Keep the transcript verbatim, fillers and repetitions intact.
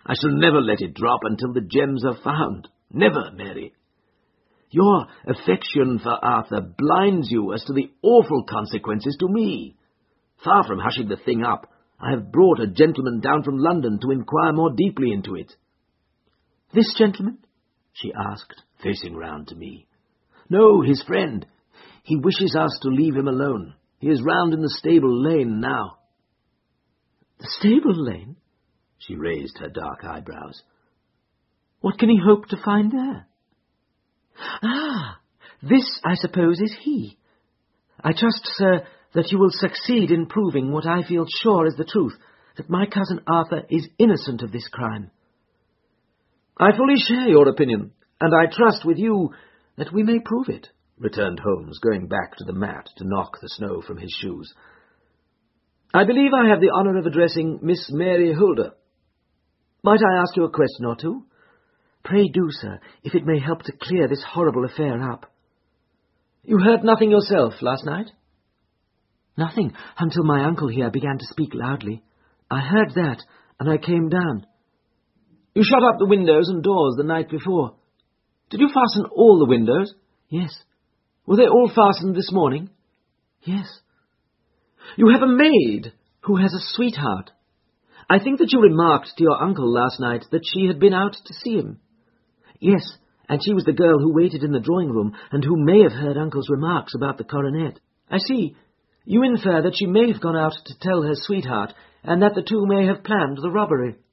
I shall never let it drop until the gems are found. Never, Mary. Your affection for Arthur blinds you as to the awful consequences to me. Far from hushing the thing up, I have brought a gentleman down from London to inquire more deeply into it." "This gentleman?" she asked, facing round to me. "No, his friend. He wishes us to leave him alone. He is round in the stable lane now." "The stable lane?" She raised her dark eyebrows. "What can he hope to find there?" "Ah, this, I suppose, is he. I trust, sir, that you will succeed in proving what I feel sure is the truth, that my cousin Arthur is innocent of this crime." "I fully share your opinion, and I trust with you that we may prove it," returned Holmes, going back to the mat to knock the snow from his shoes. "I believe I have the honour of addressing Miss Mary Hulder. Might I ask you a question or two?" "Pray do, sir, if it may help to clear this horrible affair up." "You heard nothing yourself last night?" "Nothing, until my uncle here began to speak loudly. I heard that, and I came down." "You shut up the windows and doors the night before. Did you fasten all the windows?" "Yes." "Were they all fastened this morning?" "Yes." "You have a maid who has a sweetheart. I think that you remarked to your uncle last night that she had been out to see him." "Yes, and she was the girl who waited in the drawing-room, and who may have heard uncle's remarks about the coronet." "I see. You infer that she may have gone out to tell her sweetheart, and that the two may have planned the robbery."